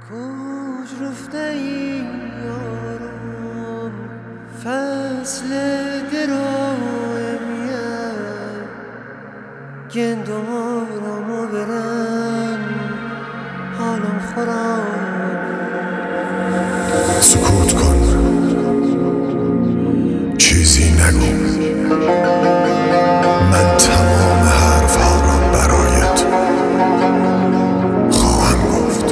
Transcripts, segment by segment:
کوچ رفته ای یارم فصل درایمیه گندارمو برن حالم خراب. سکوت کن، چیزی نگو، من تمام حرفها را برایت خواهم گفت.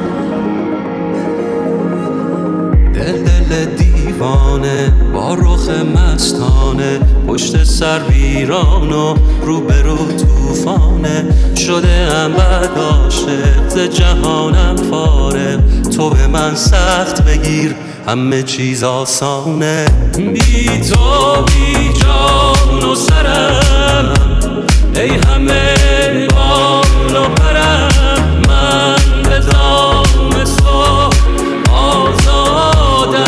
دل دیوانه با رخ مستانه، پشت سر ویران و روبرو توفانه، شده ام بد عاشق ز جهانم فارغ، تو به من سخت بگیر همه چیز آسانه. بی تو بی جان و سرم ای همه بال و پرم، من به دام تو آزادم.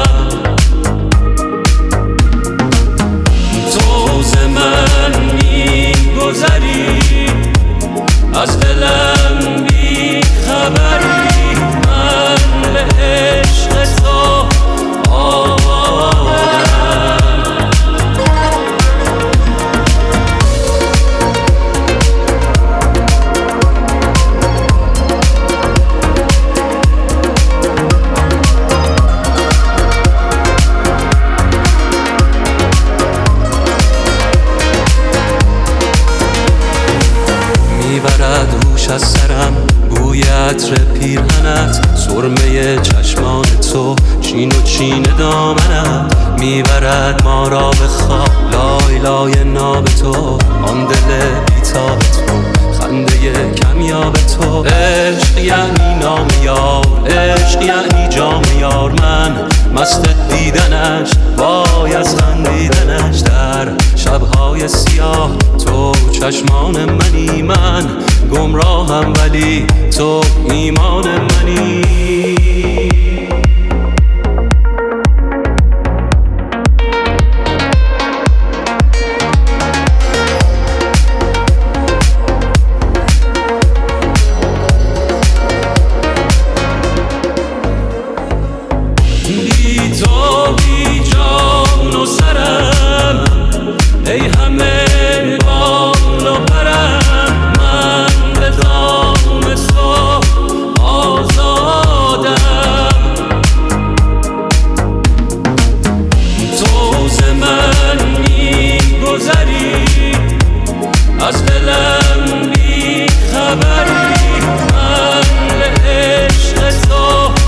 تو ز من می‌گذری از دلم بی خبری، من به عشق تو میبرد هوش از سرم بوی عطر پیرهنت، سرمه چشمان تو چین و چین دامنت، میبرد ما را به خواب لای لای ناب تو، آن دل بیتاب تو خنده کمیاب تو. عشق یعنی نام یار، عشق یعنی جام یار، من مست دیدنش وای از خندیدنش، در شبهای سیاه تو چشمان منی، من گمراهم ولی تو ایمان منی. بی تو بی جان و سرم ای همه بال و پرم، من به دام تو آزادم. تو ز من می‌گذری از دلم بی خبری، من به عشق تو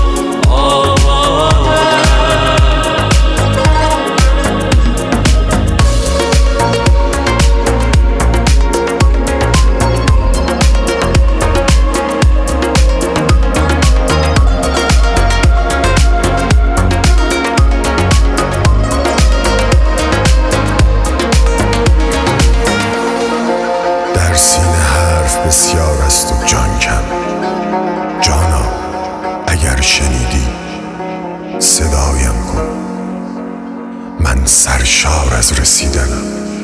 بسیار است و جان کم. جانا اگر شنیدی صدایم کن، من سرشار از رسیدنم.